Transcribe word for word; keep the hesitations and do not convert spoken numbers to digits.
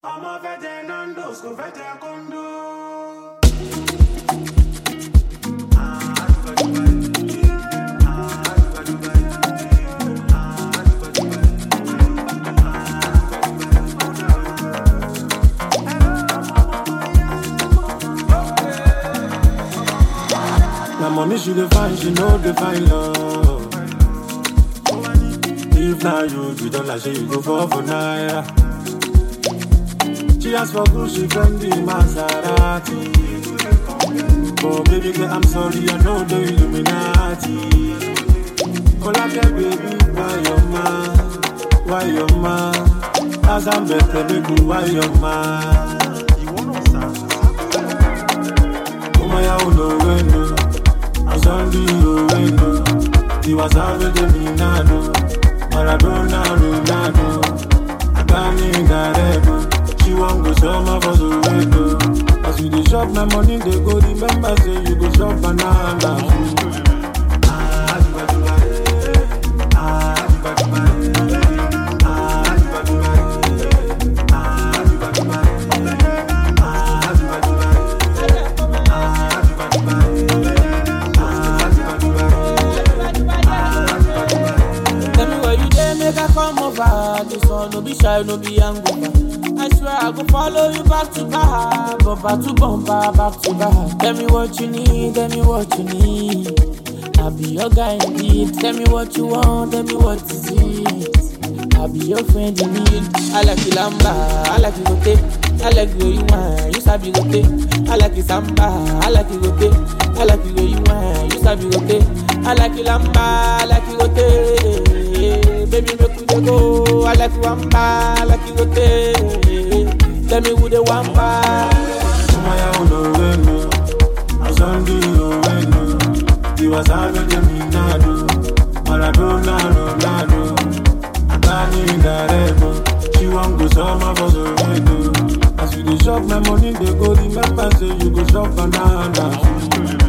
Ama vede nandos, go vede kondo. My money she dey find, she know dey find love. If now you, you don't like, you go for for naira. She asked for Gucci, Fendi, Maserati. Oh baby girl, I'm sorry, I know the Illuminati. Oh like a baby, why your man? Why your man? As I'm better, baby, why your man? Oh my, I don't know when no. I'm sorry, you when no. He was already Minado. Maradona, Ronaldo. I got me in that she won't go summer for the window. As you dey shop my money, they go remember say you go shop banana. Tell me where you dey, make I come over. This one no be shy, no be hangover. I swear I go follow you back to back, bumper to bumper, back to back. Tell me what you need, tell me what you need. I'll be your guy indeed. Tell me what you want, tell me what is it. I'll be your friend in need. I like the lamba, I like the rotate. I like the way you want, you sabi rotate. I like the samba, I like the rotate. I like the way you want, you sabi rotate. I like the lamba, I like the rotate. Baby, make we dey go. I like the wamba, I like the rotate. Tell me who they want back. Oh my, I don't know when no. I'm sorry, you when no. He was already Minado. Maradona, Ronaldo. I got me in that she won't go summer for the window. As you dey shop my money, they go remember say you go shop banana.